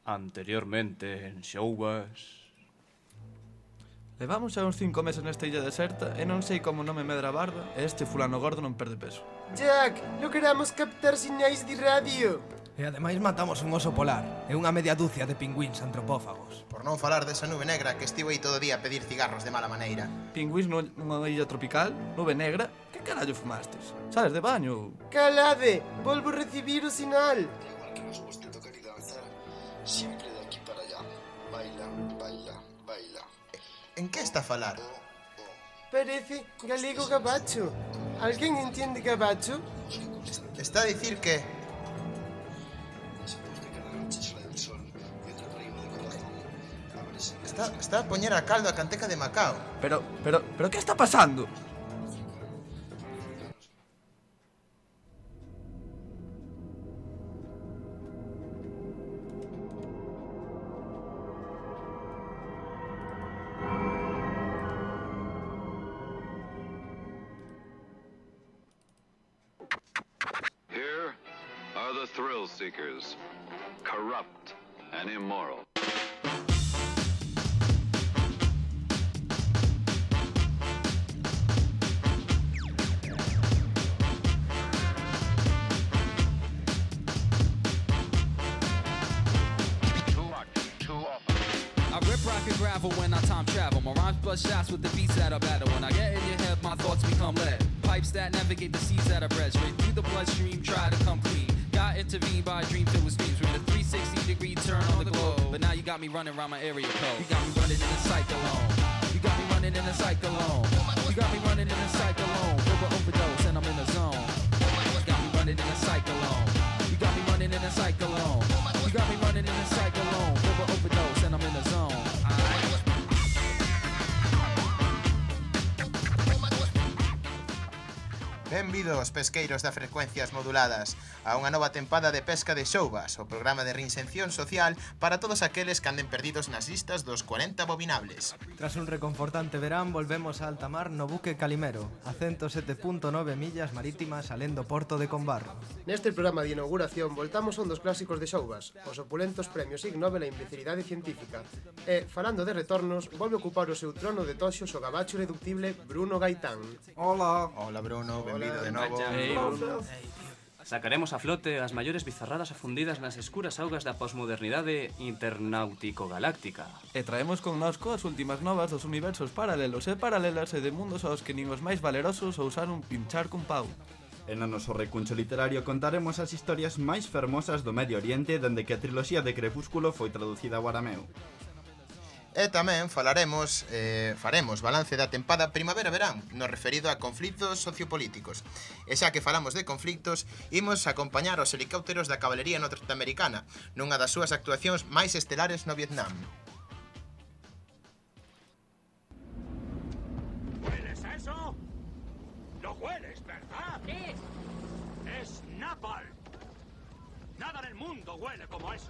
Anteriormente en Xouvas. Levamos xa uns 5 meses nesta illa deserta e non sei como non me medra a barba e este fulano gordo non perde peso. Jack, logramos captar sinais de radio. E ademais matamos un oso polar e unha media dúcia de pingüíns antropófagos. Por non falar desa nube negra que estivo aí todo o día a pedir cigarros de mala maneira. Pingüís nunha illa tropical, nube negra, que carallo fumastes? Sales de baño? Calade, volvo a recibir o sinal. Igual que nos guste tocar y danzar, siempre de aquí para allá. Baila, baila, baila. En que está a falar? Parece galego gabacho. Alguén entende gabacho? Está a dicir que... Después de cada noche sale el sol y otra prima de corazón. Ábrese Está a poñer a caldo a canteca de Macao. Pero que está pasando? Here are the thrill seekers, corrupt and immoral. I rip rock and gravel when I time travel. My rhymes blood shots with the beats that I battle. When I get in your head, my thoughts become lead. Pipes that navigate the seas that I bred. Straight through the bloodstream, try to come clean. Got intervened by a dream filled with streams. We're in a 360-degree turn on the globe. But now you got me running around my area code. You got me running in a cyclone. You got me running in a cyclone. You got me running in a cyclone. River overdose and I'm in the zone. You got me running in a cyclone. You got me running in a cyclone. You got me running in a cyclone. River overdose and I'm in the zone. Benvidos, pesqueiros da frecuencias moduladas, a unha nova tempada de pesca de Xouvas, o programa de reinserción social para todos aqueles que anden perdidos nas listas dos 40 abominables. Tras un reconfortante verán, volvemos a alta mar no buque Calimero, a 107.9 millas marítimas alén do porto de Combarro. Neste programa de inauguración voltamos a un dos clásicos de Xouvas, os opulentos premios Ig Nobel a Imbecilidade Científica. E, falando de retornos, volve a ocupar o seu trono de toxos o gabacho irreductible Bruno Gaitán. Hola. Hola Bruno, benvido de novo. Sacaremos a flote as maiores bizarradas afundidas nas escuras augas da posmodernidade internautico-galáctica. E traemos connosco as últimas novas dos universos paralelos e paralelas e de mundos aos que nin os máis valerosos ousaron pinchar cun pau. E no noso recuncho literario contaremos as historias máis fermosas do Medio Oriente dende que a triloxía de Crepúsculo foi traducida ao arameo. E tamén faremos balance da tempada primavera-verán no referido a conflitos sociopolíticos. E xa que falamos de conflitos, imos acompañar os helicópteros da Cabalería Norteamericana nunha das súas actuacións máis estelares no Vietnam. ¿Hueles eso? ¿Lo hueles, verdad? ¿Qué es? Es napalm. Nada en el mundo huele como eso.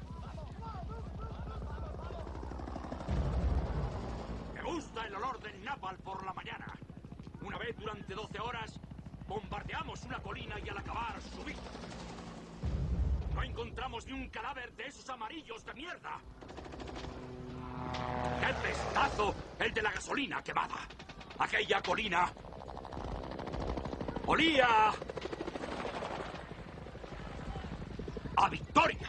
Me gusta el olor del napalm por la mañana. Una vez durante 12 horas bombardeamos una colina y al acabar subí. No encontramos ni un cadáver de esos amarillos de mierda. ¡Qué pestazo el de la gasolina quemada! Aquella colina olía a victoria.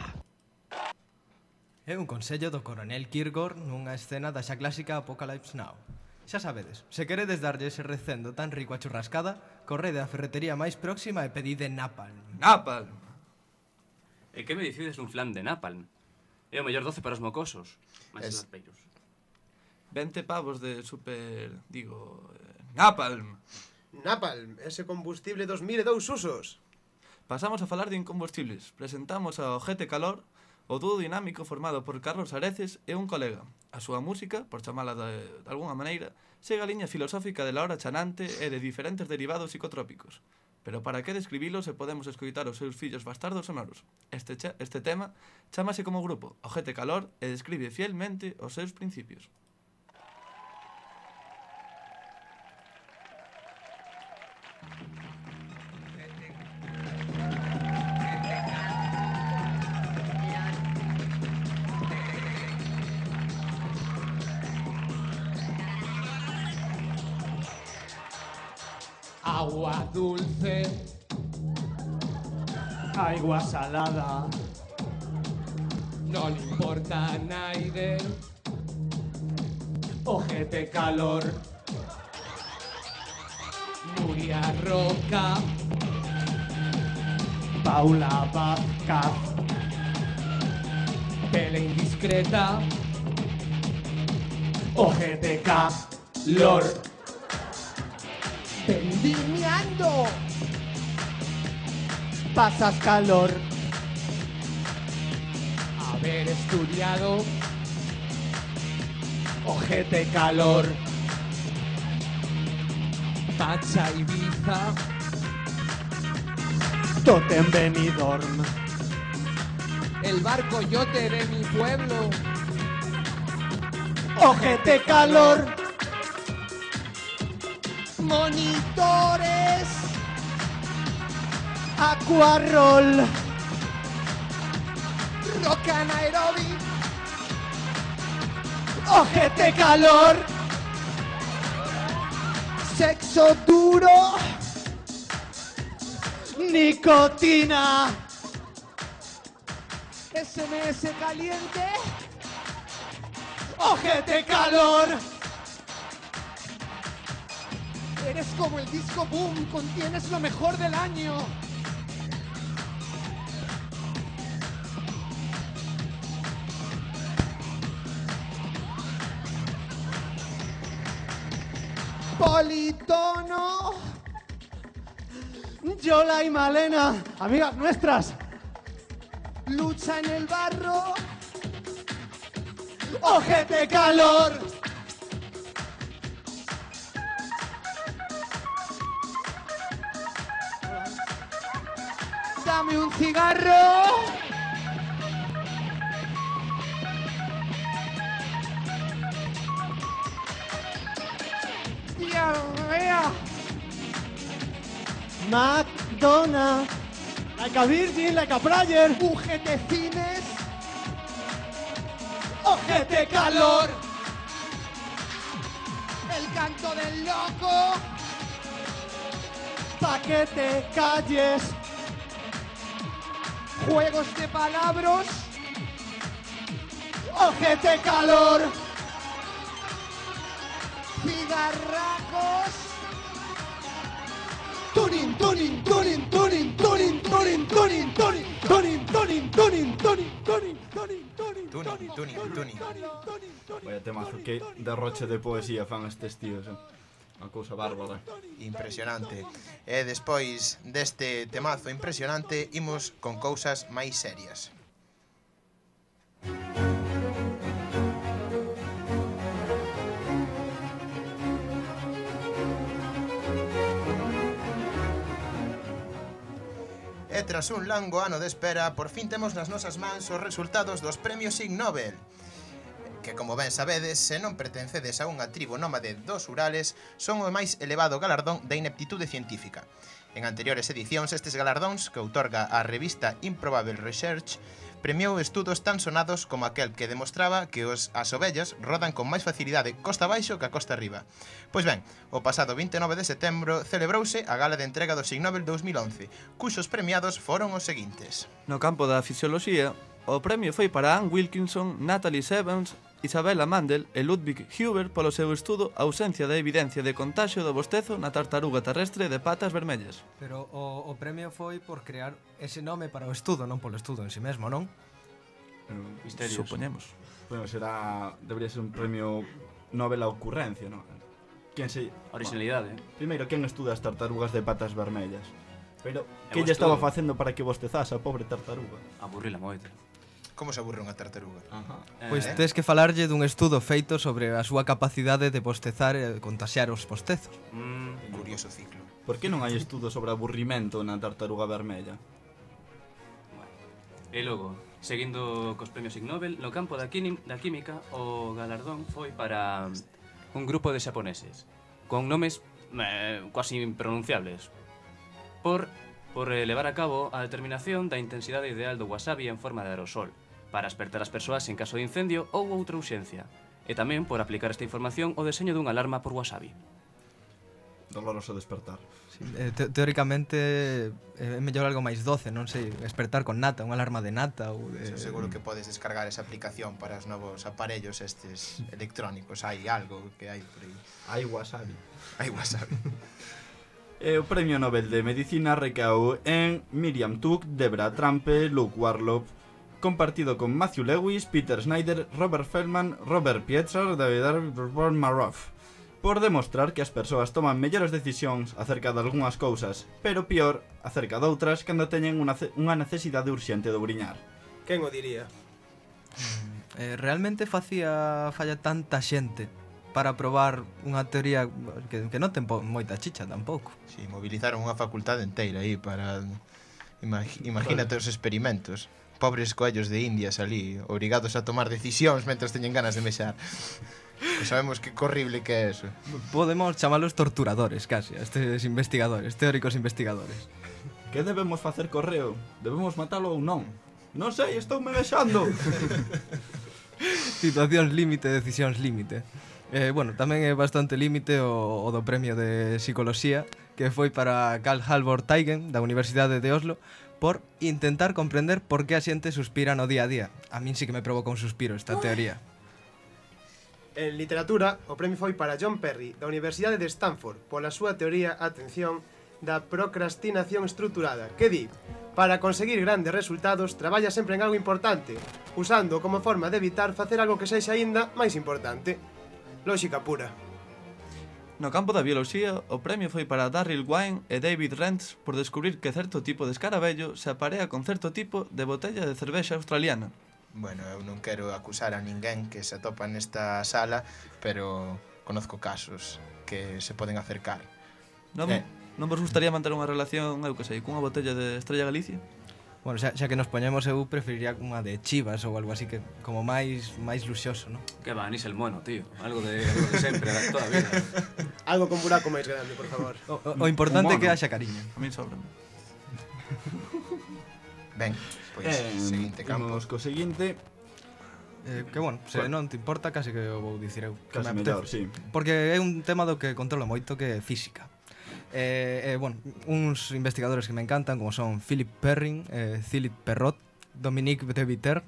É un consello do coronel Kilgore nunha escena da xa clásica Apocalypse Now. Xa sabedes, se queredes darlle ese recendo tan rico a churrascada, correde á ferretería máis próxima e pedide napalm. Napalm! E que me dicides dun flan de napalm? É o mellor doce para os mocosos. Máis Es- lapeiros. 20 pavos de Napalm! Napalm, ese combustible dos 1002 usos. Pasamos a falar de incombustibles. Presentamos ao Ojete Calor, o dúo dinámico formado por Carlos Areces e un colega. A súa música, por chamala de alguna maneira, segue a liña filosófica de la hora chanante e de diferentes derivados psicotrópicos. Pero para que describilos se podemos escoitar os seus fillos bastardos sonoros. Este tema chamase como grupo Ojete Calor e describe fielmente os seus principios. Agua dulce, agua salada, no le importa a nadie. Ojete calor, Nuria Roca, Paula Vázquez, Pele indiscreta, ojete calor. Vendimiando, pasas calor. Haber estudiado, ojete calor. Pacha Ibiza, Totem Benidorm, el barco yote de mi pueblo, ojete calor. Monitores, Aquarroll, Rock Nairobi, ojete calor. Sexo duro, nicotina, SMS caliente, ojete calor. Eres como el disco boom, contienes lo mejor del año. Politono, Yola y Malena, amigas nuestras. Lucha en el barro, ojete calor. Dame un cigarro. Diarrea. McDonald's. Like a Virgin, like a Prayer. UGT Cines. Ojete calor. El canto del loco. Pa' que te calles. Juegos de palabras. Ojete calor. Cigarracos. Tuning, tuning, tuning, tuning, tuning, tuning, tuning, tuning, tuning, tuning, tuning, tuning, tuning, tuning, Tuning. Vaya temazo, que derroche de poesía fan estes tíos, Unha cousa bárbara. Impresionante. E despois deste temazo impresionante, imos con cousas máis serias. E tras un longo ano de espera, por fin temos nas nosas mans os resultados dos premios Ig Nobel, que, como ben sabedes, se non pertencedes a unha tribo nómade dos Urales, son o máis elevado galardón de ineptitude científica. En anteriores edicións, estes galardóns, que outorga a revista Improbable Research, premiou estudos tan sonados como aquel que demostraba que as ovellas rodan con máis facilidade costa abaixo que a costa arriba. Pois ben, o pasado 29 de setembro celebrouse a gala de entrega do Ig Nobel 2011, cuxos premiados foron os seguintes. No campo da fisioloxía, o premio foi para Anne Wilkinson, Natalie Sevens, Isabella Mandel e Ludwig Huber polo seu estudo a ausencia de evidencia de contagio do bostezo na tartaruga terrestre de patas vermellas. Pero o premio foi por crear ese nome para o estudo, non polo estudo en si mesmo, non? Misterios. Supoñemos. Bueno, debería ser un premio Nobel a ocurrencia, non? Quen se... Originalidade. Primeiro, quen estuda as tartarugas de patas vermellas? Pero, Eu que lle estaba estudo. facendo para que bostezase a pobre tartaruga? Aburrila moito. Como se aburre unha tartaruga? Pois tes que falarlle dun estudo feito sobre a súa capacidade de bostezar e contaxiar os bostezos. Curioso ciclo. Por que non hai estudo sobre aburrimento na tartaruga vermella? E logo, seguindo cos premios Ig Nobel, no campo da química, o galardón foi para un grupo de xaponeses con nomes quasi impronunciables por levar a cabo a determinación da intensidade ideal do wasabi en forma de aerosol para espertar as persoas en caso de incendio ou outra urxencia, e tamén por aplicar esta información o deseño dunha alarma por wasabi. Doloroso despertar. Sí, teóricamente é mellor algo máis doce, non sei, despertar con nata, unha alarma de nata ou de... Seguro que podes descargar esa aplicación para os novos aparellos estes electrónicos. Hai algo que hai por aí. Hai wasabi. Hai wasabi. O Premio Nobel de Medicina recaeu en Miriam Took, Deborah Trampe, Luke Warlock, compartido con Matthew Lewis, Peter Snyder, Robert Feldman, Robert Pietrz, David Maroff, por demostrar que as persoas toman mellores decisións acerca de algunhas cousas, pero pior acerca doutras cando teñen unha necesidade urxente de ouriñar. Quen o diría? Realmente facía falla tanta xente para probar unha teoría que non ten moita chicha tampouco. Si, movilizaron unha facultade inteira aí para... Imagínate os experimentos. Pobres coellos de Indias ali, obrigados a tomar decisións mentras teñen ganas de mexar. Pues sabemos que horrible que é eso. Podemos chamalos torturadores, casi, estes investigadores, teóricos investigadores. Que debemos facer correo? Debemos matalo ou non? Non sei, estou me vexando. Situacións límite, decisións límite. Bueno, tamén é bastante límite o do premio de psicoloxía, que foi para Carl Halvor Teigen, da Universidade de Oslo, por intentar comprender por que a xente suspira no día a día. A min sí que me provoca un suspiro esta teoría. En literatura, o premio foi para John Perry, da Universidade de Stanford, pola súa teoría, atención, da procrastinación estruturada, que di: para conseguir grandes resultados, traballa sempre en algo importante, usando como forma de evitar facer algo que sexa aínda máis importante. Lóxica pura. No campo da bioloxía, o premio foi para Darryl Wine e David Rentz por descubrir que certo tipo de escarabello se aparea con certo tipo de botella de cervexa australiana. Bueno, eu non quero acusar a ninguén que se atopa nesta sala, pero conozco casos que se poden acercar. Non vos gustaría manter unha relación, eu que sei, cunha botella de Estrella Galicia? Bueno, xa que nos poñemos, eu preferiría unha de Chivas ou algo así, que como máis luxoso, ¿no? Que va, anís el mono, tío. Algo de sempre, de toda a vida. Algo con buraco máis grande, por favor. O importante é que haxa cariño. A min sobra. Ben, pois, seguinte campo. Imos co seguinte. Que bueno, se non te importa, casi que o vou dicir eu. Casi mellor, sí. Porque é un tema do que controlo moito, que é física. Bueno, uns investigadores que me encantan, como son Philip Perrin, Philip Perrot, Dominique de Viterbo.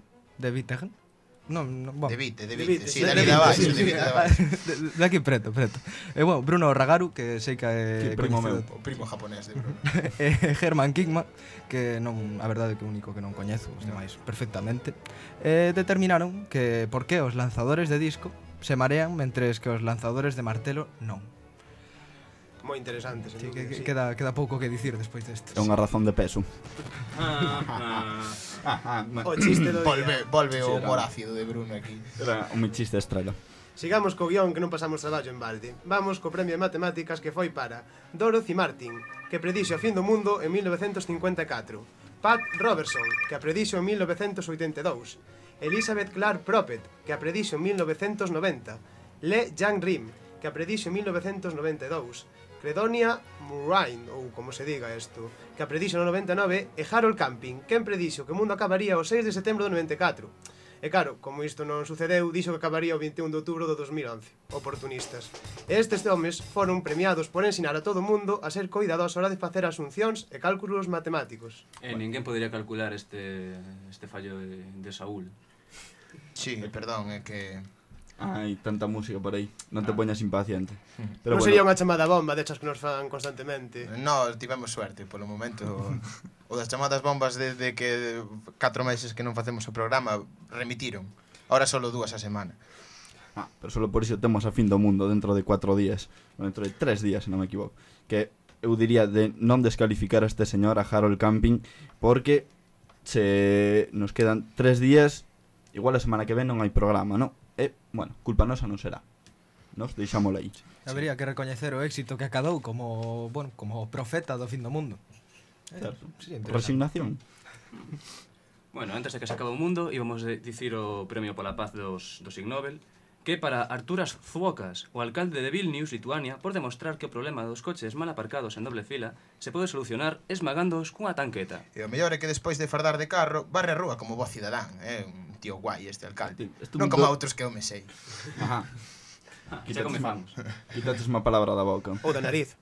De Vite, sí, de abaixo, de aquí preto. Bueno, Bruno Ragaru, que sei que é primo meu, o primo japonés de Bruno. Herman Kingma, que non, a verdade é que é o único que non coñezo, os demais perfectamente. Determinaron que por que os lanzadores de disco se marean mentres que os lanzadores de martelo non. Moi interesante, sí, queda pouco que dicir despois desto. É unha razón de peso. O chiste do día. Volve o humor ácido de Bruno aquí. Era un chiste estrella. Sigamos co guión, que non pasamos traballo en balde. Vamos co premio de matemáticas, que foi para Dorothy Martin, que predixo o fin do mundo en 1954. Pat Robertson, que a predixo en 1982. Elizabeth Clark Prophet, que a predixo en 1990. Le Yang Rim, que a predixo en 1992. Credonia Murrain, ou como se diga isto, que a predixo no 99, e Harold Camping, quen predixo que o mundo acabaría o 6 de setembro do 94. E claro, como isto non sucedeu, dixo que acabaría o 21 de outubro do 2011. Oportunistas. E estes homes foron premiados por ensinar a todo o mundo a ser coidados a hora de facer asuncións e cálculos matemáticos. Ninguén podería calcular este fallo de Saúl. Sí, perdón, é que... Hai tanta música por aí, non te poñas impaciente. Pero non sería unha chamada bomba dechas que nos fan constantemente. No, tivemos suerte, polo momento. O das chamadas bombas desde que 4 meses que non facemos o programa remitiron. Ahora solo 2 a semana. Pero solo por iso temos a fin do mundo dentro de 4 días. Dentro de 3 días, se non me equivoco. Que eu diría de non descalificar a este señor, a Harold Camping, porque se nos quedan 3 días, igual a semana que ven non hai programa, non? Bueno, culpa nosa non será. Nos deixámosla aí. Habría que recoñecer o éxito que acadou como profeta do fin do mundo. Certo. Resignación. Bueno, antes de que se acabe o mundo, íbamos a dicir o premio pola paz do Ig Nobel, que para Arturas Zuokas, o alcalde de Vilnius, Lituania, por demostrar que o problema dos coches mal aparcados en doble fila se pode solucionar esmagándoos cunha tanqueta. E o mellor é que despois de fardar de carro, barre a rúa como bo cidadán, un tío guai este alcalde. Non como outros que eu me sei. Xa comezamos. Quitaches unha palabra da boca. Ou da nariz.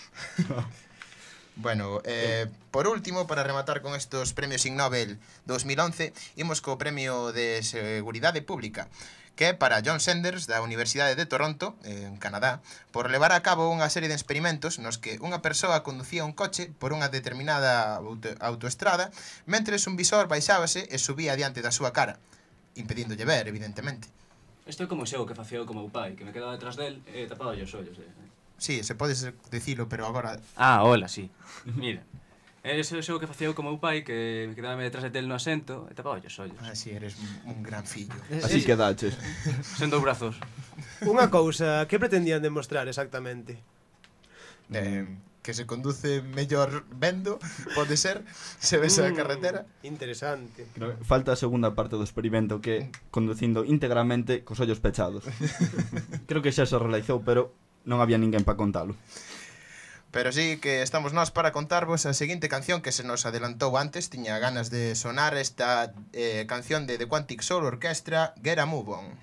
Bueno, por último, para rematar con estos premios Ig Nobel 2011, imos co premio de Seguridade Pública, que é para John Sanders da Universidade de Toronto, en Canadá, por levar a cabo unha serie de experimentos nos que unha persoa conducía un coche por unha determinada autoestrada, mentres un visor baixábase e subía diante da súa cara, impedíndolle ver, evidentemente. Isto é como o xogo que facía eu co meu pai, que me quedaba detrás del e tapaba os ollos. Sí, se podes dicilo, pero agora... Ah, hola, sí. Mira. Ese é o xogo que facía eu con meu pai, que me quedaba detrás del no asento e tapaba os ollos. Ah, sí, eres un gran fillo. Así quedaches. Sen dous brazos. Unha cousa, que pretendían demostrar exactamente? Que se conduce mellor vendo, pode ser, se ves a carretera. Interesante. Falta a segunda parte do experimento, que é conducindo íntegramente cos ollos pechados. Creo que xa se realizou, pero non había ninguén para contalo. Pero sí que estamos nós para contarvos a seguinte canción que se nos adelantou antes. Tiña ganas de sonar esta canción de The Quantic Soul Orchestra, Get a Move On.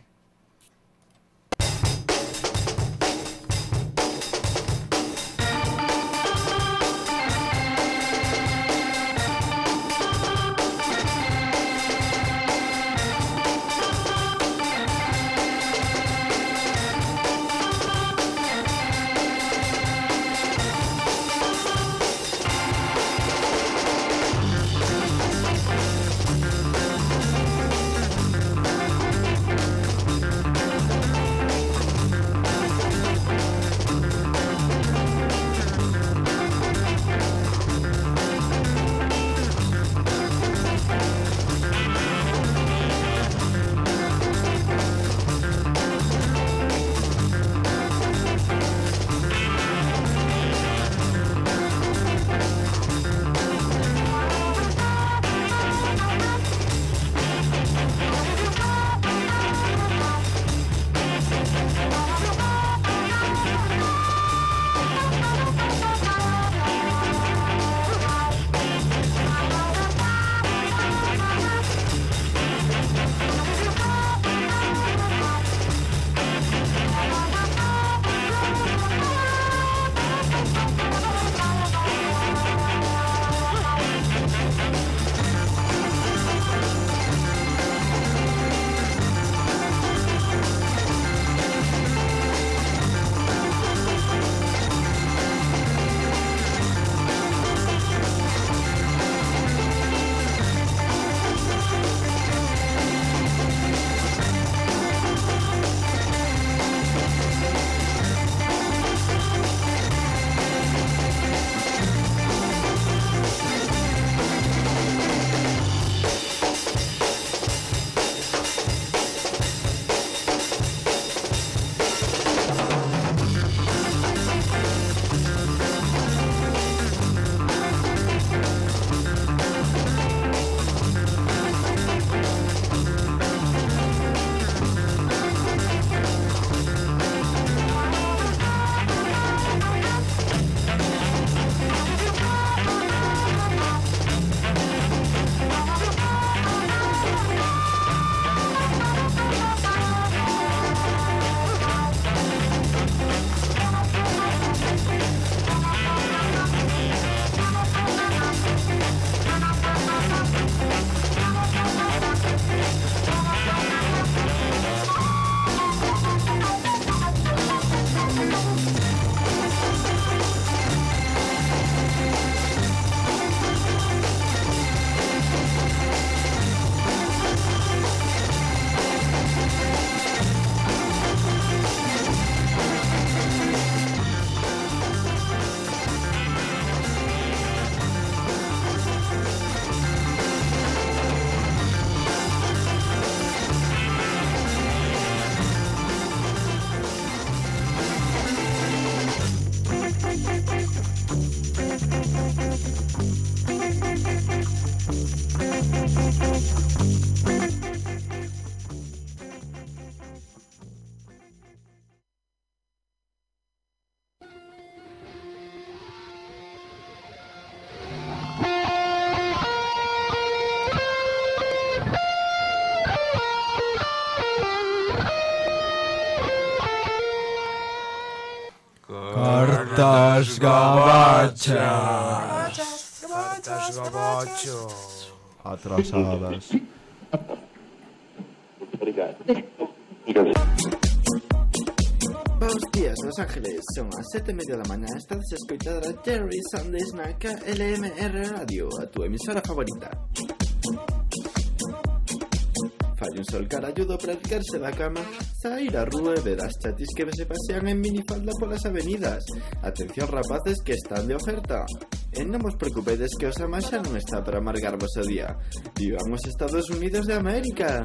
Fartas gabacha. Fartas gabacho. Atrasadas. Buenos días, Los Ángeles. Son as 7:30 da mañá. Estás a escoitar a Jerry Sundays na KLMR Radio, a tua emisora favorita. Fai un sol caralludo para erguerse da cama, sair á rúa e ver as chatis que se pasean en minifalda polas avenidas. Atención, rapaces, que están de oferta. E non vos preocupedes que o Sama xa non está para amargarvos o día. Vivan os Estados Unidos de América.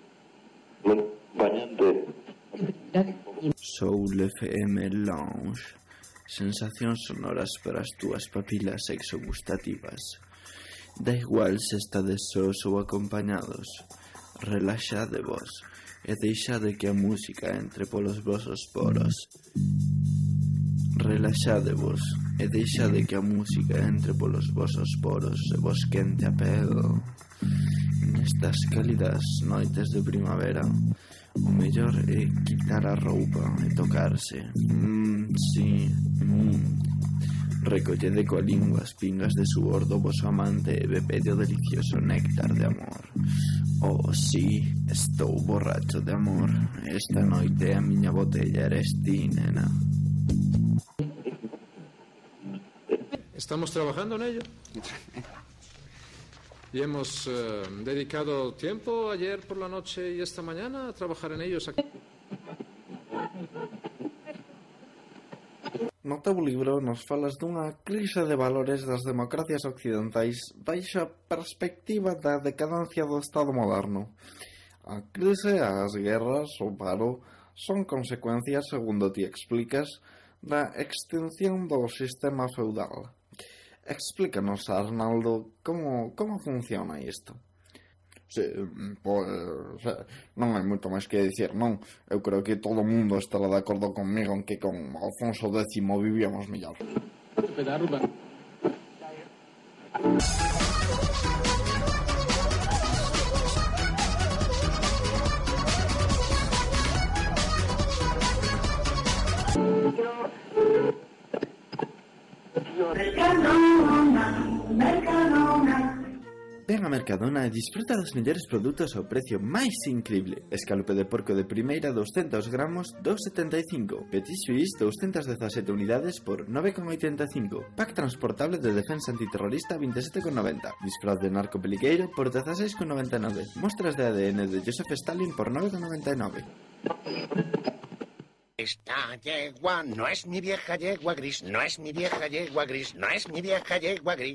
Soul FM Lounge. Sensacións sonoras para as túas papilas exogustativas. Da igual se estades sós ou acompañados. Relaxadevos e deixade que a música entre polos vosos poros. Relaxadevos e deixade que a música entre polos vosos poros e vos quente a pelo. Nestas cálidas noites de primavera, o mellor é quitar a roupa e tocarse. Recollede coa lingua as pingas de suor do voso amante e bebede o delicioso néctar de amor. Oh, sí, estou borracho de amor. Esta noite a miña botella eres ti, nena. Estamos trabajando en ello. Y hemos dedicado tiempo ayer por la noche y esta mañana a trabajar en ellos. No teu libro nos falas dunha crise de valores das democracias occidentais baixo a perspectiva da decadencia do Estado moderno. A crise, as guerras, o paro son consecuencias, segundo ti explicas, da extinción do sistema feudal. Explícanos, Arnaldo, como funciona isto? Sí, pois, non hai moito máis que dicir, non? Eu creo que todo o mundo estará de acordo conmigo en que con Alfonso X vivíamos mellor. Ven a Mercadona e disfruta dos mellores produtos ao precio máis increíble. Escalupe de porco de primeira 200 gramos 2,75. Petit Suisse 217 unidades por 9,85. Pack transportable de defensa antiterrorista 27,90. Disfraz de narco peliqueiro por 16,99. Mostras de ADN de Joseph Stalin por 9,99. Esta yegua no es mi vieja yegua gris, no es mi vieja yegua gris, no es mi vieja yegua gris.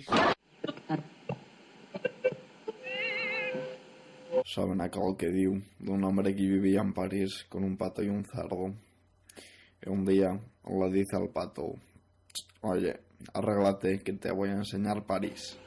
Saben aquel que diu dun hombre que vivía en París con un pato y un cerdo. Y un día le dice al pato: oye, arréglate que te voy a enseñar París.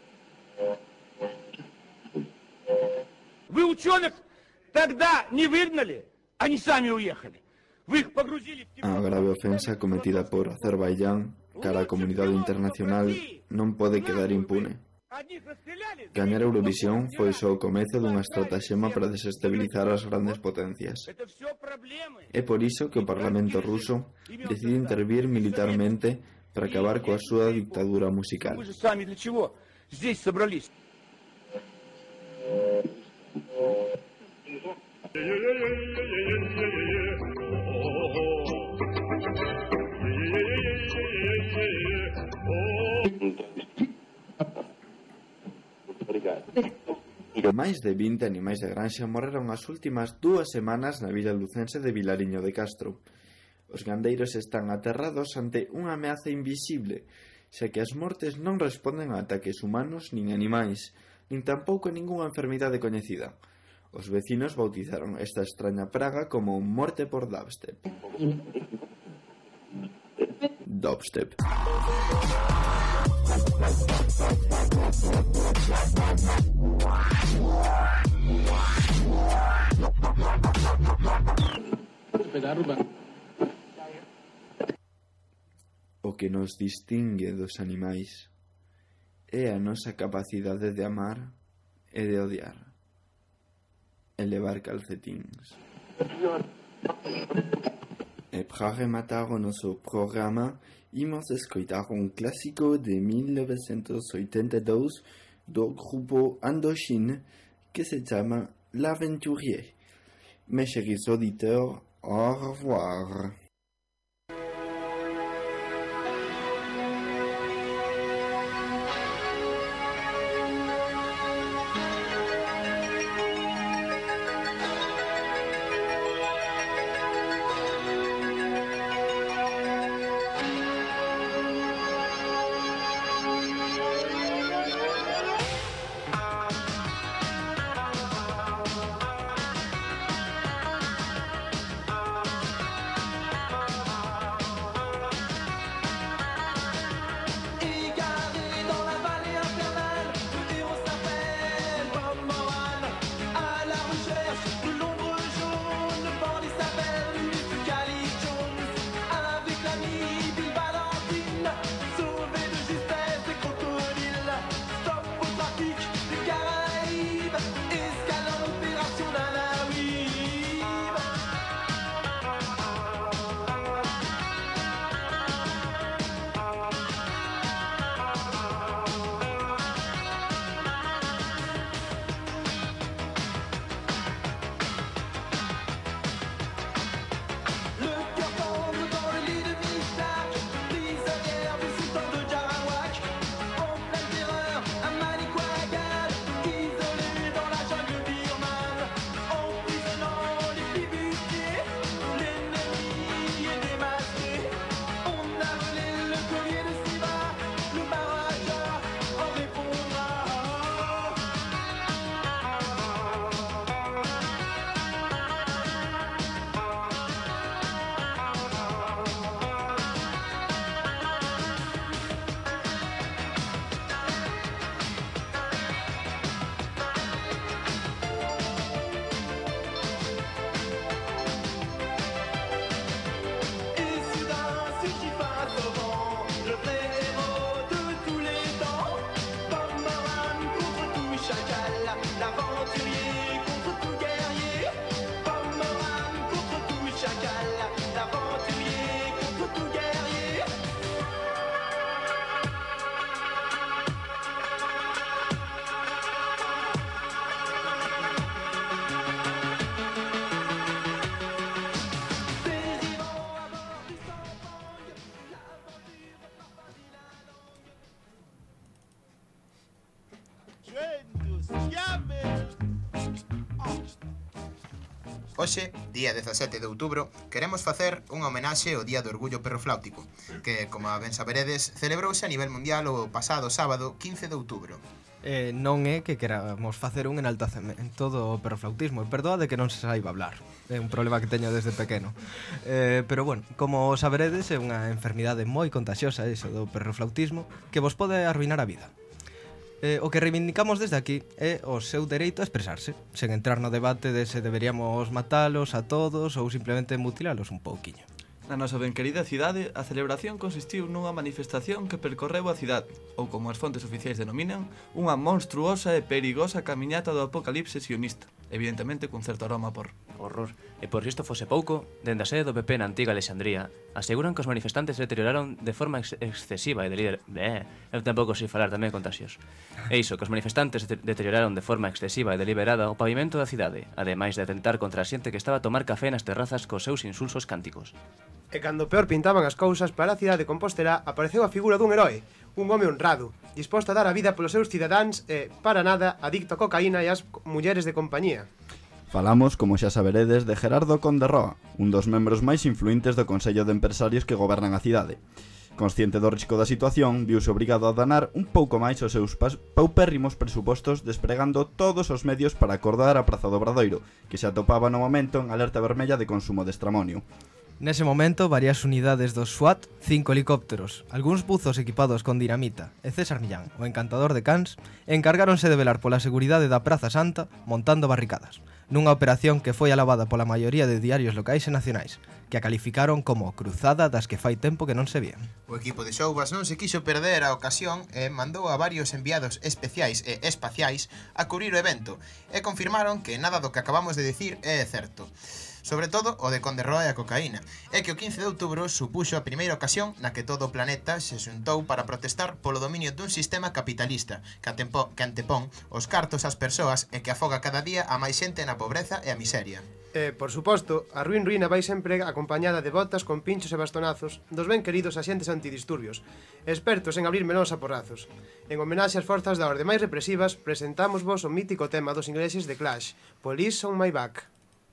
Вы ученых тогда не выгнали, они сами уехали. Вы их погрузили в... A grave ofensa cometida por Azerbaiyán cara a comunidade internacional non pode quedar impune. Gañar Eurovisión foi só o comezo dunha estratexema para desestabilizar as grandes potencias. É por iso que o Parlamento ruso decide intervir militarmente para acabar coa súa dictadura musical. Вы же сами для чего здесь собрались? Máis de 20 animais de granxa morreron as últimas 2 semanas na vila lucense de Vilariño de Castro. Os gandeiros están aterrados ante unha ameaza invisible, xa que as mortes non responden a ataques humanos nin animais, nin tampouco a ningunha enfermidade coñecida. Os vecinos bautizaron esta extraña praga como morte por dubstep. Dubstep. O que nos distingue dos animais é a nosa capacidade de amar e de odiar. E levar calcetíns. E para rematar o noso programa, imos escoitar un clásico de 1982 do grupo Indochine que se chama L'Aventurier. Mes chers auditeurs, au revoir. Hoxe, día 17 de outubro, queremos facer unha homenaxe ao Día do Orgullo Perrofláutico, que, como ben saberedes, celebrouse a nivel mundial o pasado sábado 15 de outubro. Non é que queramos facer un enaltecemento do perroflautismo, e perdoade que non se saiba hablar, é un problema que teño desde pequeno. Pero bueno, como saberedes, é unha enfermidade moi contagiosa iso do perroflautismo que vos pode arruinar a vida. O que reivindicamos desde aquí é o seu dereito a expresarse, sen entrar no debate de se deberíamos matalos a todos ou simplemente mutilalos un pouquiño. Na nosa ben querida cidade, a celebración consistiu nunha manifestación que percorreu a cidade, ou como as fontes oficiais denominan, unha monstruosa e perigosa camiñata do apocalipse sionista, evidentemente cun certo aroma por horror. E por isto fose pouco, dende a sede do PP na antiga Alexandría, aseguran que os manifestantes deterioraron de forma excesiva e eu tampouco sei falar tamén contaxios. E iso, que os manifestantes deterioraron de forma excesiva e deliberada o pavimento da cidade, ademais de atentar contra a xente que estaba a tomar café nas terrazas cos seus insulsos cánticos. E cando peor pintaban as cousas para a cidade de Compostela, apareceu a figura dun heroe, un home honrado, disposto a dar a vida polos seus cidadáns e, para nada, adicto a cocaína e as mulleres de compañía. Falamos, como xa saberedes, de Gerardo Conde Roa, un dos membros máis influentes do Consello de Empresarios que gobernan a cidade. Consciente do risco da situación, viuse obrigado a danar un pouco máis os seus paupérrimos presupostos despregando todos os medios para acordar a Praza do Obradoiro, que se atopaba no momento en alerta vermella de consumo de estramonio. Nese momento, varias unidades do SWAT, 5 helicópteros, algúns buzos equipados con dinamita e César Millán, o encantador de cans, encargáronse de velar pola seguridade da Praza Santa montando barricadas, nunha operación que foi alabada pola maioría de diarios locais e nacionais, que a calificaron como cruzada das que fai tempo que non se vían. O equipo de Xouvas non se quixo perder a ocasión e mandou a varios enviados especiais e espaciais a cubrir o evento e confirmaron que nada do que acabamos de dicir é certo. sobre todo o de Conderroa e a cocaína, e que o 15 de outubro supuxo a primeira ocasión na que todo o planeta se xuntou para protestar polo dominio dun sistema capitalista que antepón os cartos ás persoas e que afoga cada día a máis xente na pobreza e a miseria. Por suposto, a ruína vai sempre acompañada de botas con pinchos e bastonazos dos ben queridos axentes antidisturbios, expertos en abrir melóns a porrazos. En homenaxe ás forzas da orde máis represivas, presentamos vos o mítico tema dos ingleses de Clash, Police on My Back.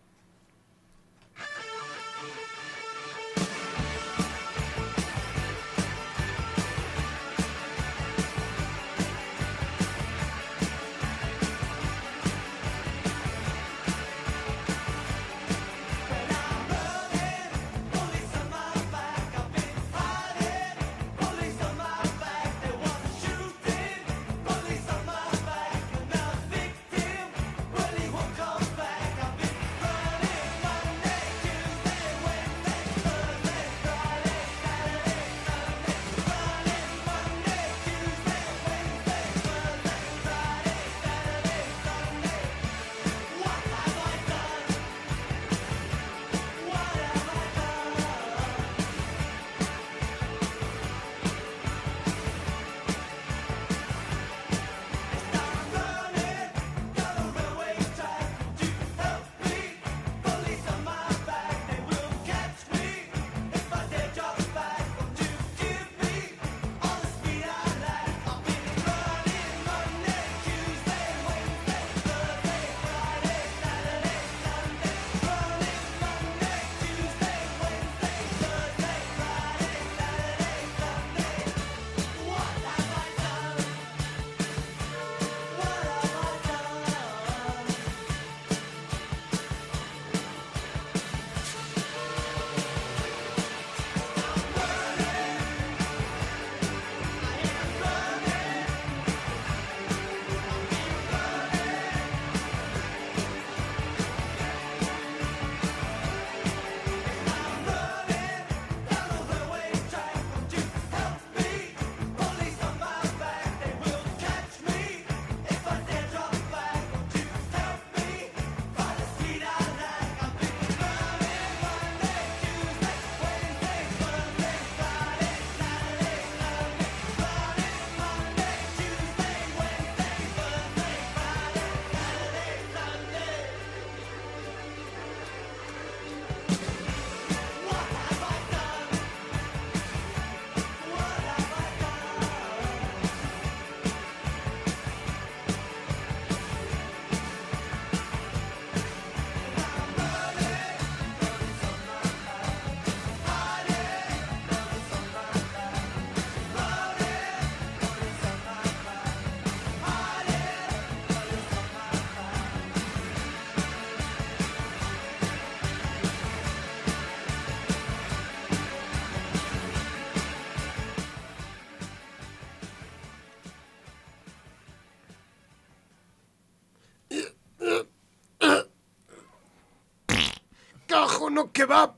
Cajo no kebab.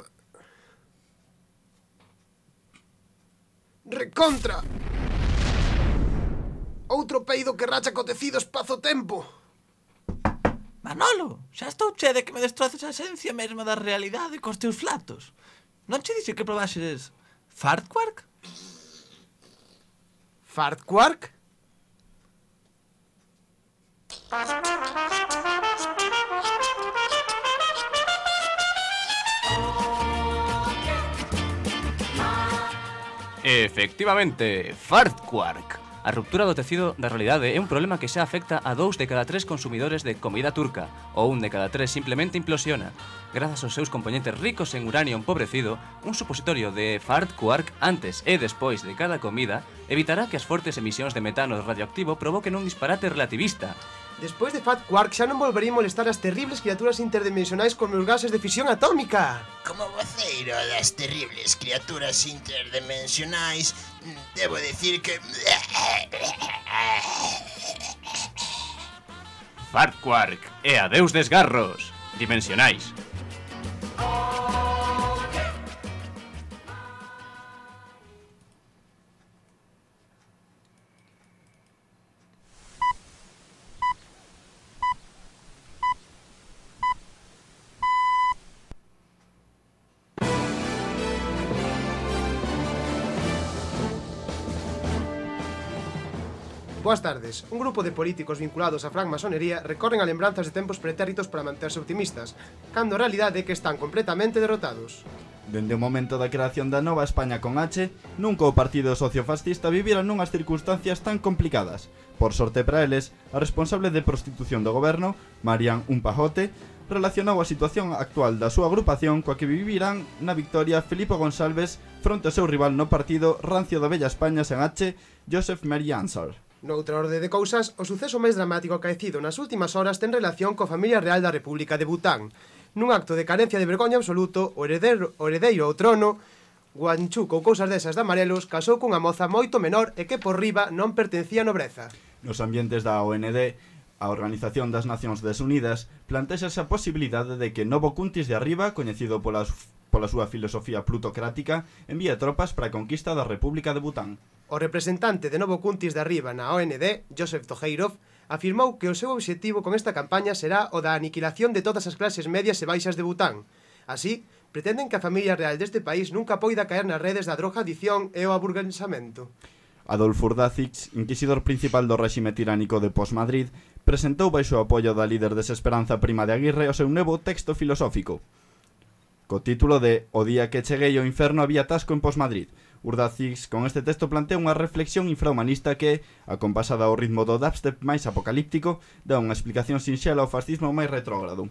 Recontra. Outro peido que racha co tecido espazo tempo. Manolo, xa estou che de que me destroces a esencia mesma da realidade cos teus flatos. Non che dixe que probaxes Fartquark? Fartquark? Efectivamente, Fartquark. A ruptura do tecido da realidade é un problema que xa afecta a 2 de cada 3 consumidores de comida turca, ou 1 de cada 3 simplemente implosiona. Grazas aos seus componentes ricos en uranio empobrecido, un supositorio de Fartquark antes e despois de cada comida evitará que as fortes emisións de metano radioactivo provoquen un disparate relativista. Despois de Fartquark xa non volvería molestar as terribles criaturas interdimensionais con os gases de fisión atómica. Como voceiro das terribles criaturas interdimensionais, debo decir que... Fartquark e adeus desgarros dimensionais. Boas tardes. Un grupo de políticos vinculados á francmasonería recorren a lembranzas de tempos pretéritos para manterse optimistas, cando a realidade é que están completamente derrotados. Dende o momento da creación da Nova España con H, nunca o partido sociofascista vivira nunhas circunstancias tan complicadas. Por sorte para eles, a responsable de prostitución do goberno, Marian Umpajote, relacionou a situación actual da súa agrupación coa que vivirán na victoria Filipe Gonçalves fronte ao seu rival no partido rancio da Bella España sen H, Joseph Meriansar. Noutra orde de cousas, o suceso máis dramático acaecido nas últimas horas ten relación coa familia real da República de Bután. Nun acto de carencia de vergoña absoluto, o heredeiro ao trono, Guanchuk ou cousas desas de amarelos, casou cunha moza moito menor e que por riba non pertencía a nobreza. Nos ambientes da OND, a Organización das Nacións Desunidas, plantéxase a posibilidade de que Novo Kuntis de Arriba, coñecido pola súa filosofía plutocrática, envía tropas para a conquista da República de Bután. O representante de Novo Kuntis de Arriba na OND, Joseph Tojeirov, afirmou que o seu obxectivo con esta campaña será o da aniquilación de todas as clases medias e baixas de Bután. Así, pretenden que a familia real deste país nunca poida caer nas redes da drogadicción e o aburguesamento. Adolf Urdacic, inquisidor principal do réxime tiránico de Post-Madrid, presentou baixo o apoio da líder Desesperanza Prima de Aguirre o seu novo texto filosófico, co título de O día que cheguei ao inferno había atasco en Post-Madrid. Urdacic con este texto plantea unha reflexión infrahumanista que, acompasada ao ritmo do dubstep máis apocalíptico, dá unha explicación sinxela ao fascismo máis retrógrado.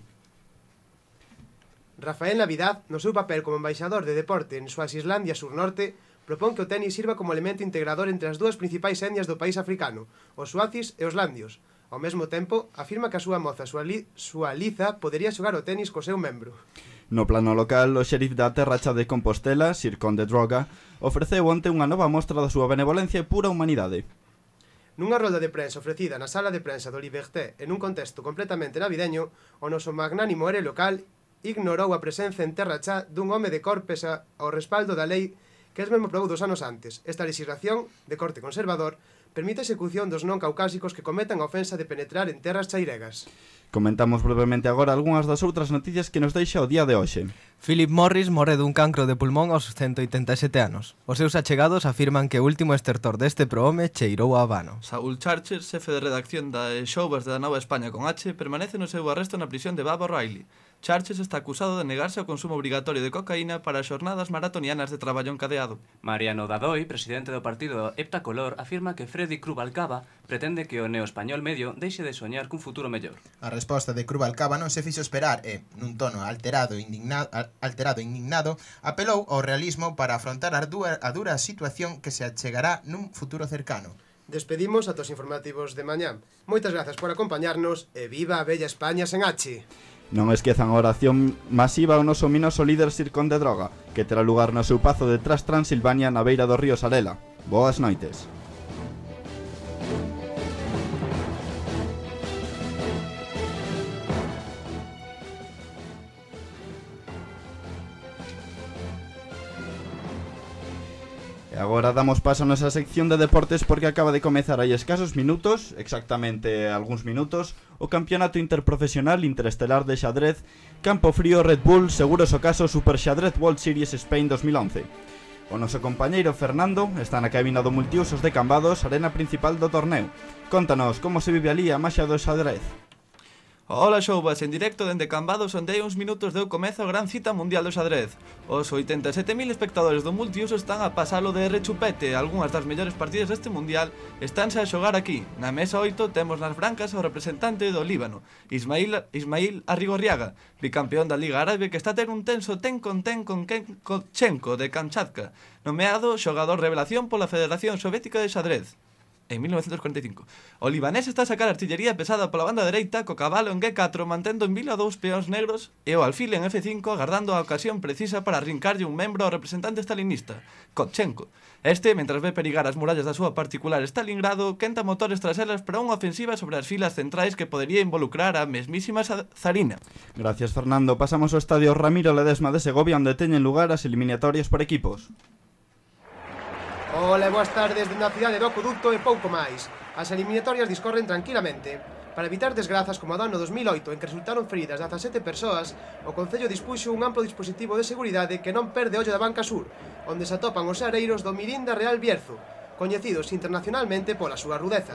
Rafael Navidad, no seu papel como embaixador de deporte en Suazislandia Sur Norte, propón que o tenis sirva como elemento integrador entre as dúas principais etnias do país africano, os suazis e os landios. Ao mesmo tempo, afirma que a súa moza Sualiza podería xogar o tenis co seu membro. No plano local, o xerif da Terra Cha de Compostela, Sir Conde Droga, ofreceu onte unha nova mostra da súa benevolencia e pura humanidade. Nunha rolda de prensa ofrecida na sala de prensa do Liberté en un contexto completamente navideño, o noso magnánimo ere local ignorou a presenza en Terra Cha dun home de cor pese ao respaldo da lei que es mesmo probou 2 anos antes. Esta legislación, de corte conservador, permite a execución dos non caucásicos que cometan a ofensa de penetrar en terras chairegas. Comentamos brevemente agora algunhas das outras noticias que nos deixa o día de hoxe. Philip Morris morre dun cancro de pulmón aos 187 anos. Os seus achegados afirman que o último estertor deste prohome cheirou a vano. Saúl Charcher, xefe de redacción da Xovas da Nova España con H, permanece no seu arresto na prisión de Baba O'Reilly. Charches está acusado de negarse ao consumo obrigatorio de cocaína para as xornadas maratonianas de traballo encadeado. Mariano Dadoi, presidente do partido Heptacolor, afirma que Freddy Rubalcaba pretende que o neo-español medio deixe de soñar cun futuro mellor. A resposta de Rubalcaba non se fixo esperar e, nun tono alterado e indignado, apelou ao realismo para afrontar a dura situación que se achegará nun futuro cercano. Despedimos a tos informativos de mañá. Moitas grazas por acompañarnos e viva a Bella España sen H. Non esquezan a oración masiva ao noso minoso líder Sir Conde Droga, que terá lugar no seu pazo de Transilvania na beira do río Sarela. Boas noites. E agora damos paso a nosa sección de deportes porque acaba de comezar hai escasos minutos, exactamente algúns minutos, o campeonato interprofesional interestelar de xadrez Campo Frío Red Bull Seguros Ocaso Super Xadrez World Series Spain 2011. O noso compañeiro Fernando está na cabina do multiusos de Cambados, arena principal do torneo. Contanos como se vive ali a maxia do xadrez. Ola Xoubas, en directo dende Cambados onde hai uns minutos deu comezo a gran cita mundial do xadrez. Os 87.000 espectadores do multiuso están a pasalo de rechupete. Algúnas das mellores partidas deste mundial estánse a xogar aquí. Na mesa 8 temos nas brancas ao representante do Líbano, Ismail Arrigorriaga, bicampeón da Liga Árabe que está a ter un tenso ten con Kotchenko de Kamchatka, nomeado xogador revelación pola Federación Soviética de Xadrez en 1945. O libanés está a sacar artillería pesada pola banda dereita co cabalo en G4 mantendo en vilo a 2 peóns negros e o alfil en F5 agardando a ocasión precisa para arrincarlle un membro ao representante stalinista, Kotchenko. Este, mentras ve perigar as murallas da súa particular Stalingrado, quenta motores tras elas para unha ofensiva sobre as filas centrais que podería involucrar a mesmísima Zarina. Gracias, Fernando. Pasamos ao estadio Ramiro Ledesma de Segovia onde teñen lugar as eliminatorias por equipos. Ola e boas tardes dende a cidade do Acuducto e pouco máis. As eliminatorias discorren tranquilamente. Para evitar desgrazas como a do ano 2008 en que resultaron feridas 17 persoas, o Concello dispuxo un amplo dispositivo de seguridade que non perde ollo da Banca Sur, onde se atopan os areiros do Mirinda Real Bierzo, coñecidos internacionalmente pola súa rudeza.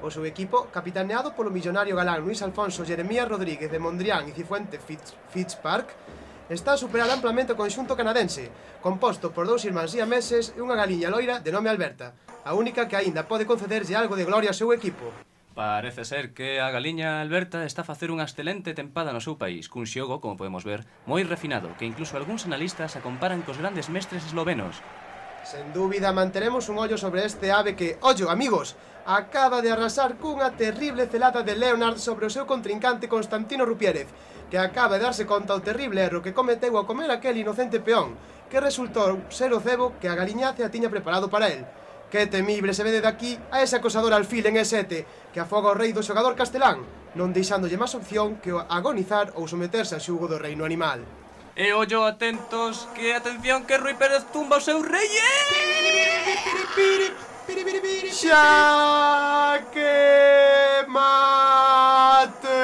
O seu equipo, capitaneado polo millonario galán Luis Alfonso Jeremías Rodríguez de Mondrian e Cifuente Fitzpark, está a superar amplamente o conxunto canadense, composto por 2 irmáns siameses e unha galiña loira de nome Alberta, a única que aínda pode concederlle algo de gloria ao seu equipo. Parece ser que a galiña Alberta está a facer unha excelente tempada no seu país, cun xogo, como podemos ver, moi refinado, que incluso algúns analistas a comparan cos grandes mestres eslovenos. Sen dúbida manteremos un ollo sobre este ave que, ollo, amigos, acaba de arrasar cunha terrible celada de Leonard sobre o seu contrincante Constantino Rupiérez, que acaba de darse conta o terrible erro que cometeu ao comer aquel inocente peón, que resultou ser o cebo que a galiñácea tiña preparado para el. Que temible se vede daqui a ese acosador alfil en E7, que afoga o rei do xogador castelán, non deixándolle máis opción que agonizar ou someterse ao xugo do reino animal. E ollo atentos, que atención que Rui Pérez tumba o seu rei. Xa que mate,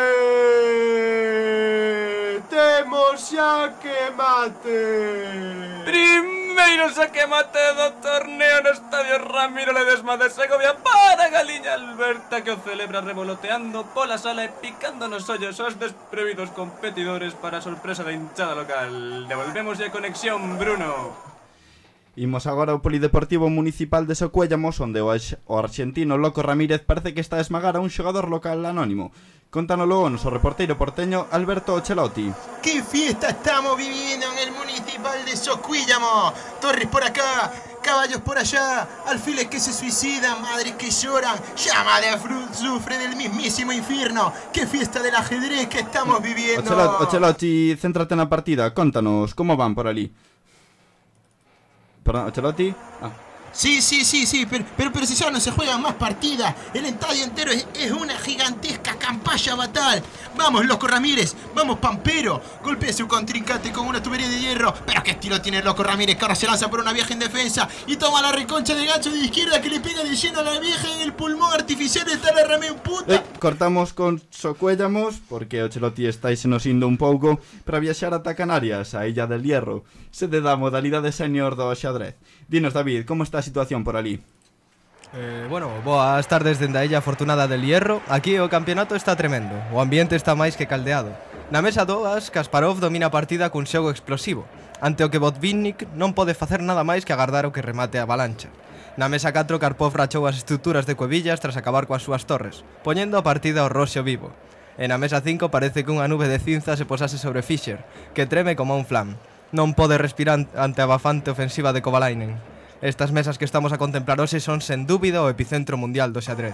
temos xa que mate. Primeiro saque mate do torneo no Estadio Ramiro Ledesma de Segovia para a galiña Alberta, que o celebra revoloteando pola sala e picando nos ollos aos desprevidos competidores para a sorpresa da hinchada local. Devolvemos a conexión, Bruno. Imos agora ao Polideportivo Municipal de Socuéllamos, onde o arxentino Loco Ramírez parece que está a esmagar a un xogador local anónimo. Contánoslo o noso reporteiro porteño Alberto Ocelotti. ¡Qué fiesta estamos viviendo en el Municipal de Socuéllamos! Torres por acá, caballos por allá, alfiles que se suicidan, madres que lloran, llama de azufre del mismísimo infierno. ¡Qué fiesta del ajedrez que estamos viviendo! Ocelotti, céntrate na partida, contanos, como van por ali? Perdón, Ocelotti? Sí, pero si ya no se juegan más partidas. El estadio entero es una gigantesca campaña batal. Vamos, Loco Ramírez, vamos, Pampero. Golpea a su contrincante con una tubería de hierro. Pero qué estilo tiene Loco Ramírez, que ahora se lanza por una vieja indefensa y toma la reconcha de gancho de izquierda que le pega de lleno a la vieja en el pulmón artificial. Está la rame en puta. Cortamos con Socuéllamos, porque Ocelotti está nos indo un pouco para viaxar ata Canarias, a Illa del Hierro, sede da modalidade senior do xadrez. Dinos, David, como está a situación por ali? Boas tardes dende a Illa Afortunada del Hierro. Aquí o campeonato está tremendo. O ambiente está máis que caldeado. Na mesa 2, Kasparov domina a partida cun xogo explosivo, ante o que Botvinnik non pode facer nada máis que agardar o que remate a avalancha. Na mesa 4, Karpov rachou as estruturas de Cuevillas tras acabar coas súas torres, poñendo a partida ao roxo vivo. E na mesa 5 parece que unha nube de cinza se posase sobre Fischer, que treme como un flam. Non pode respirar ante a bafante ofensiva de Kovalainen. Estas mesas que estamos a contemplar hoxe son sen dúbida o epicentro mundial do xadrez.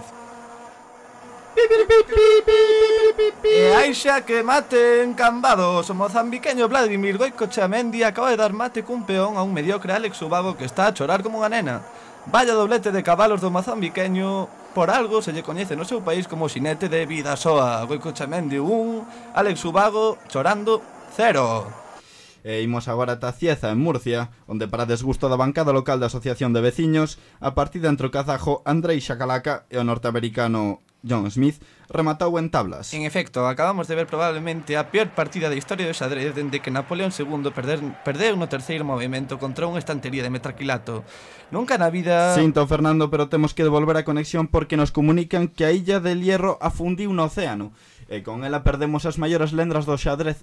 E hai xa que mate encambados. O mozambiqueño Vladimir Goicoechamendi acaba de dar mate cun peón a un mediocre Alex Ubago que está a chorar como unha nena. Vaya doblete de cabalos do mozambiqueño. Por algo se lle coñece no seu país como xinete de Vidasoa. Goicoechamendi 1, Alex Ubago chorando 0. E imos agora ata Cieza, en Murcia, onde para desgusto da bancada local da Asociación de Veciños, a partida entre o kazajo Andrei Shakalaka e o norteamericano John Smith rematou en tablas. En efecto, acabamos de ver probablemente a peor partida da historia do xadrez dende que Napoleón II perdeu no terceiro movimento contra unha estantería de metraquilato. Nunca na vida... Sinto, Fernando, pero temos que devolver a conexión porque nos comunican que a Illa del Hierro afundiu no océano. E con ela perdemos as maiores lendas do xadrez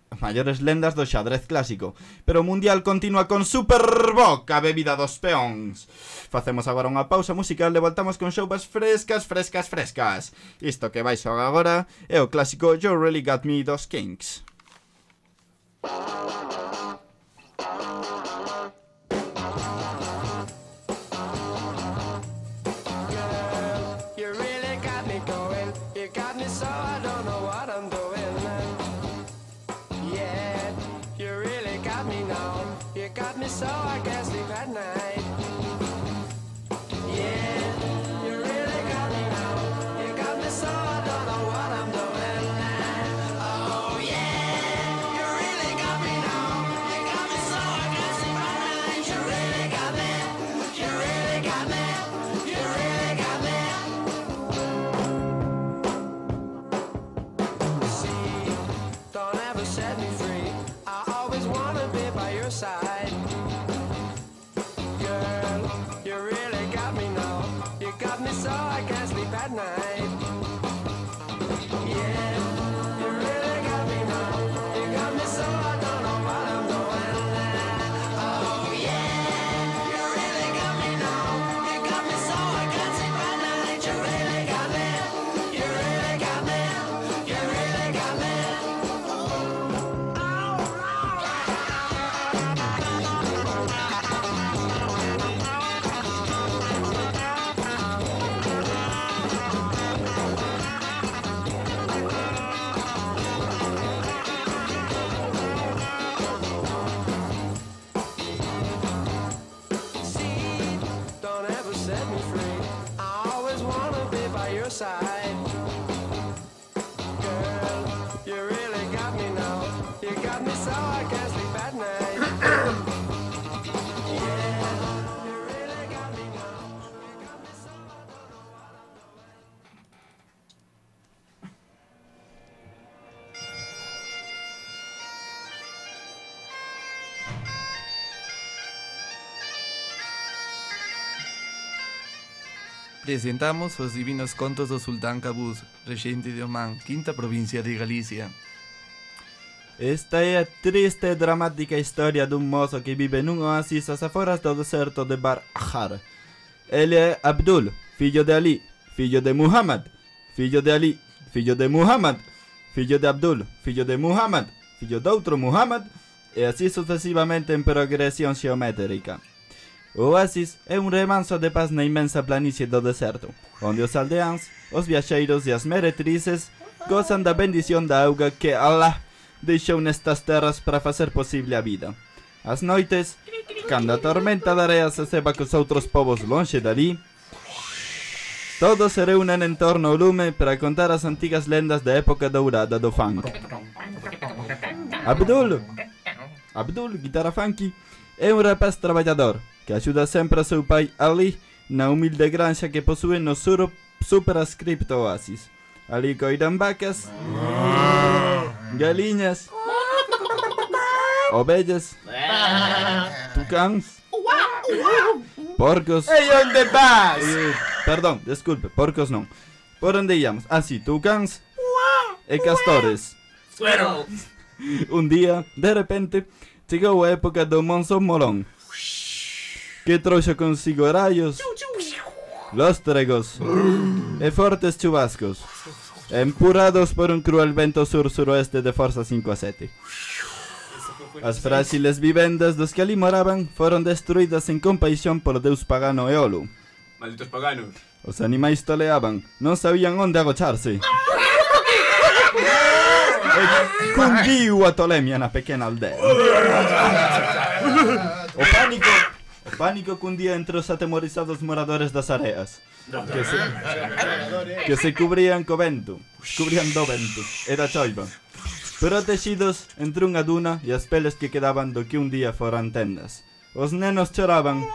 clásico. Pero o mundial continúa con Superboc, a bebida dos peóns. Facemos agora unha pausa musical e voltamos con xouvas frescas. Isto que vai xogar agora é o clásico You Really Got Me dos Kinks. So I can't sleep at night. Yeah, you really got me now. You got me so I don't know what I'm doing. Oh yeah, you really got me now. You got me so I can't sleep at night. You really got me. You really got me. You really got me. See, don't ever set me free. I always wanna be by your side. Presentamos os divinos contos do Sultán Cabús, rexente de Omán, quinta provincia de Galicia. Esta é a triste e dramática historia dun mozo que vive nun oasis ás aforas do deserto de Bar Ahar. Ele é Abdul, fillo de Ali, fillo de Muhammad, fillo de Ali, fillo de Muhammad, fillo de Abdul, fillo de Muhammad, fillo de outro Muhammad, e así sucesivamente en progresión xeométrica. O oasis é un remanso de paz na inmensa planicie do deserto, onde os aldeáns, os viaxeiros e as meretrices gozan da bendición da auga que Allah deixou nestas terras para facer posible a vida. As noites, cando a tormenta de area se ceba cos outros povos lonxe dali, todos se reúnen en torno ao lume para contar as antigas lendas da época dourada do funk. Abdul, guitarra funky, é un rapaz traballador que axuda sempre a seu pai Ali na humilde granxa que posúe no superascripto oasis. Ali coidan vacas, galiñas, ovellas, tucáns, porcos. Ei, onde vas? Perdón, desculpe, porcos non. Por onde íamos? Si, tucáns e castores. Suero. Un día, de repente, chegou a época do monzón molón, que trouxe consigo rayos, lóstregos e fortes chubascos, empurrados por un cruel vento sur-suroeste de forza 5 a 7. As frágiles vivendas dos que ali moraban foron destruídas en compaixón polo deus pagano Eolo. Malditos paganos. Os animais toleaban, non sabían onde agocharse. Cundiu a tolemia na pequena aldea. O pánico cundía entre os atemorizados moradores das areas, que se cubrían do vento e da choiva, protegidos entre unha duna e as peles que quedaban do que un día foran tendas. Os nenos choraban,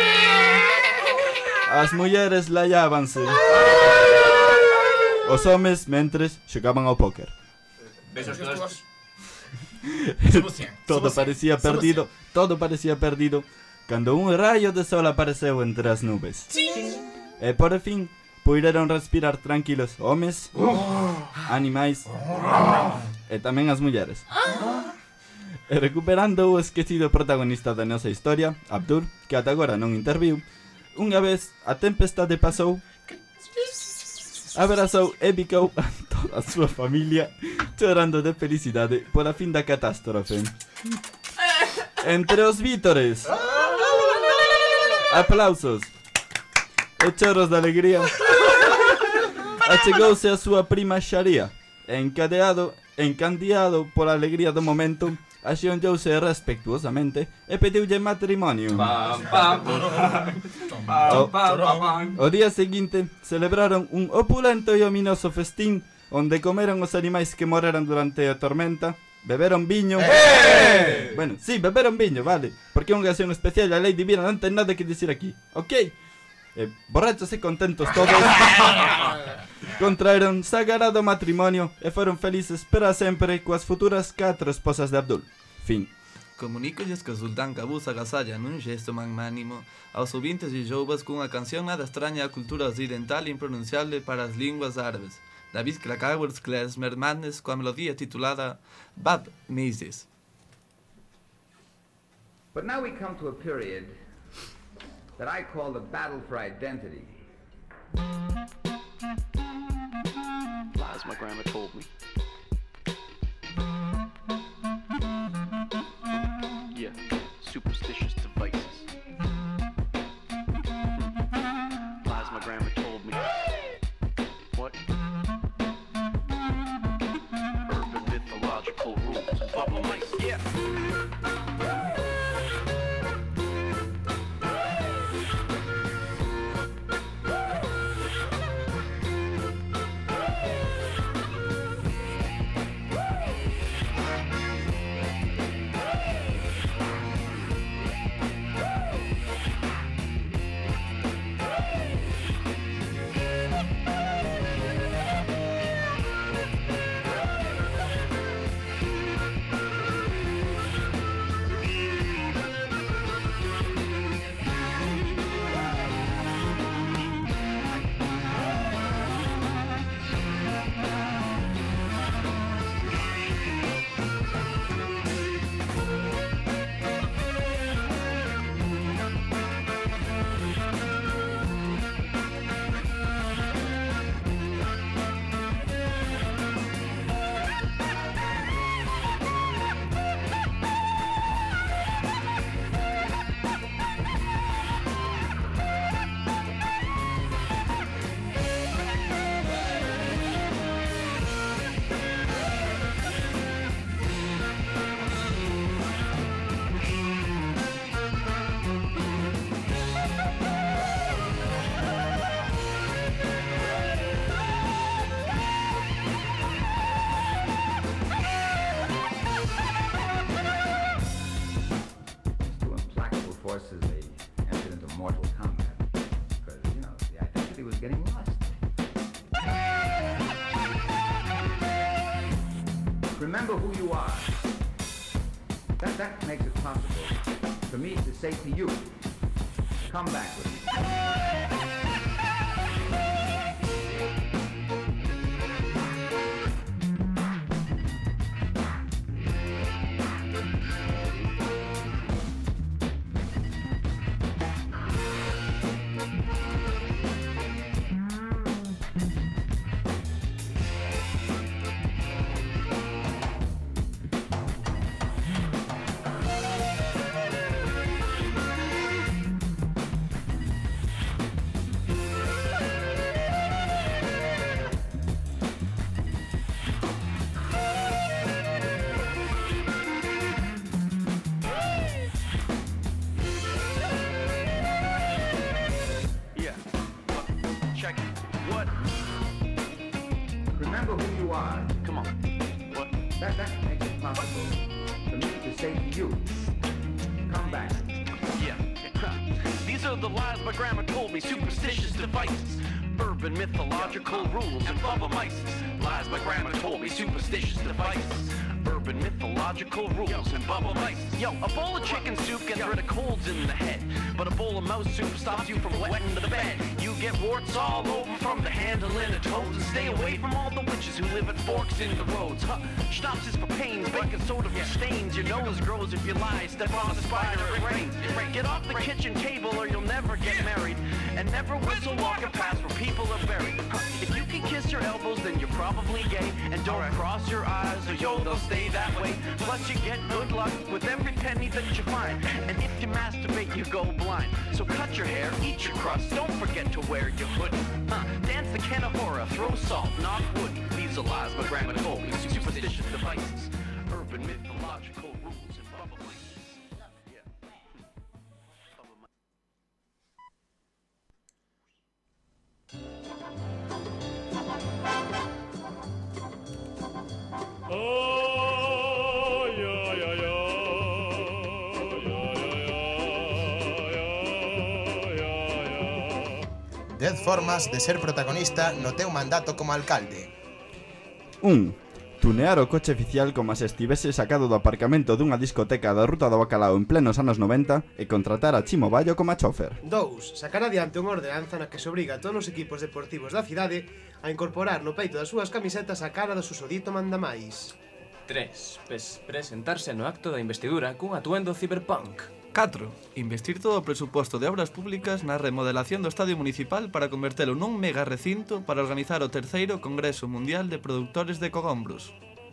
as mulleres laiábanse, os homes, mentres, xogaban ao póker. Besos todos. Todo parecía perdido cando un rayo de sol apareceu entre as nubes. E por fin puideron respirar tranquilos homes, animais e tamén as mulleres. E recuperando o esquecido protagonista da nosa historia, Abdul, que ata agora non interviu, unha vez a tempestade pasou, abrazou e bicou a toda a súa familia, chorando de felicidade pola fin da catástrofe. Entre os vítores, aplausos e choros de alegría, achegouse a súa prima Sharia, e encandeado pola alegría do momento, axeonllouse respectuosamente e pediulle matrimonio. O día seguinte celebraron un opulento e ominoso festín onde comeron os animais que moreran durante a tormenta, beberon viño. Bueno, sí, beberon viño, vale, porque é unha ocasión especial, a lei divina non ten nada que dicir aquí, ok? Borrachos e contentos todos, contraeron sagrado matrimonio e foron felices para sempre coas futuras 4 esposas de Abdul. Fin. Comunícolles que o Sultán Cabús agasalla nun xesto magnánimo aos ouvintes e jouvas cunha canción nada extraña á cultura occidental e impronunciable para as linguas árabes. David Krakauers Klezmer Madness coa melodía titulada Bab Mises. But now we come to a period that I call the battle for identity. Lies my grandma told me. Yeah, superstitious devices. Lies my grandma told me. What? Urban mythological rules. Bubble mice, yeah. forces, they entered into mortal combat. Because, you know, the identity was getting lost. Remember who you are. That makes it possible for me to say to you, come back with me. Yeah. Check it. What? Remember who you are. Come on. What? That makes it possible for me to say to you, come back. Yeah. These are the lies my grandma told me, superstitious devices, urban mythological rules and bubba-mices. Lies my grandma told me, superstitious devices, urban mythological rules and bubba-mices. Yo, a bowl of chicken soup gets rid of colds in the head, but a bowl of mouse soup stops you from wetting the bed. You get warts all over from the handling of toads, and stay away from all the witches who live at forks in the roads. Schnapps is for pains, baking soda for stains. Your nose grows if you lie, step on a spider, it rains. Get off the kitchen table or you'll never get married, and never whistle walking past where people are buried. If you can kiss your elbows, then you're probably gay, and don't cross your eyes or yo, they'll stay that way. Plus you get good luck with every penny that you find, and if you masturbate you go blind. So cut your hair, eat your crust, don't forget to wear your hood. Dance the Kanahora, throw salt, knock wood. These are lies my grandma told me, superstitious devices, urban mythological rules and bubba-mices. Dez formas de ser protagonista no teu mandato como alcalde. 1. Tunear o coche oficial como se estivese sacado do aparcamento dunha discoteca da Ruta do Bacalao en plenos anos 90 e contratar a Chimo Bayo como chofer. 2. Sacar adiante unha ordenanza na que se obriga a todos os equipos deportivos da cidade a incorporar no peito das súas camisetas a cara do susodito mandamais. 3. Presentarse no acto da investidura cun atuendo cyberpunk. 4. Investir todo o presuposto de obras públicas na remodelación do estadio municipal para convertelo nun mega recinto para organizar o terceiro Congreso Mundial de Produtores de Cogombros.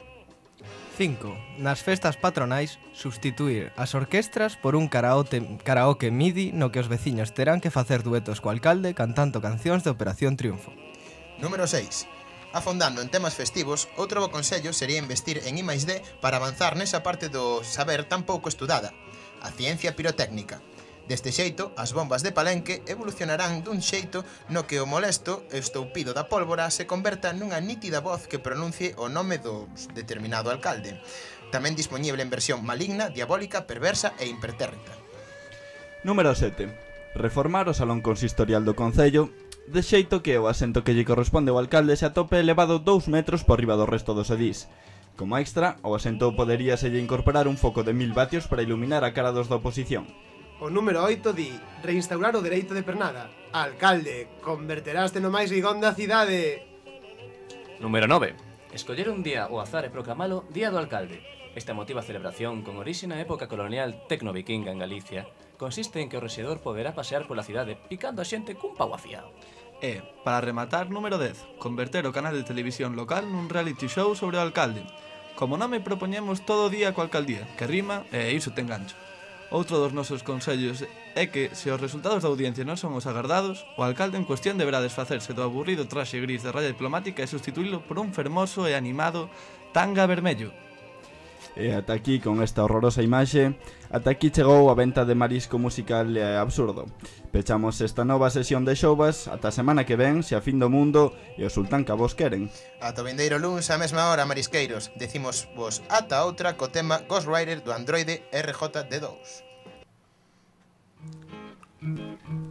5. Nas festas patronais, substituir as orquestras por un karaoke MIDI no que os veciños terán que facer duetos co alcalde cantando cancións de Operación Triunfo. Número 6. Afondando en temas festivos, outro bo consello sería investir en I+D para avanzar nesa parte do saber tan pouco estudada, a ciencia pirotécnica. Deste xeito, as bombas de Palenque evolucionarán dun xeito no que o molesto e estoupido da pólvora se converta nunha nítida voz que pronuncie o nome do determinado alcalde. Tamén dispoñible en versión maligna, diabólica, perversa e impertérrita. Número 7. Reformar o salón consistorial do Concello de xeito que o asento que lle corresponde ao alcalde se atope elevado 2 metros por riba do resto dos edís. Como extra, ao asento poderíaselle incorporar un foco de 1000 vatios para iluminar a cara dos da oposición. O número 8 di reinstaurar o dereito de pernada. Alcalde, converteraste no máis rigón da cidade. Número 9. Escoller un día ao azar e proclamalo Día do Alcalde. Esta emotiva celebración, con orixe na época colonial tecno-vikinga en Galicia, consiste en que o rexedor poderá pasear pola cidade picando a xente cun pau afiado. E, para rematar, número 10. Converter o canal de televisión local nun reality show sobre o alcalde. Como nome propoñemos todo o día coa alcaldía, que rima e iso ten gancho. Outro dos nosos consellos é que, se os resultados da audiencia non son os agardados, o alcalde en cuestión deberá desfacerse do aburrido traxe gris de raya diplomática e sustituílo por un fermoso e animado tanga vermello. E ata aquí, con esta horrorosa imaxe, ata aquí chegou a venta de marisco musical e absurdo. Pechamos esta nova sesión de Showbas ata a semana que ven, se a fin do mundo e o sultán que a vos queren. Ata o vindeiro luns á mesma hora, marisqueiros. Decimos vos ata outra co tema Ghost Rider do Androide RJD2. Thank you.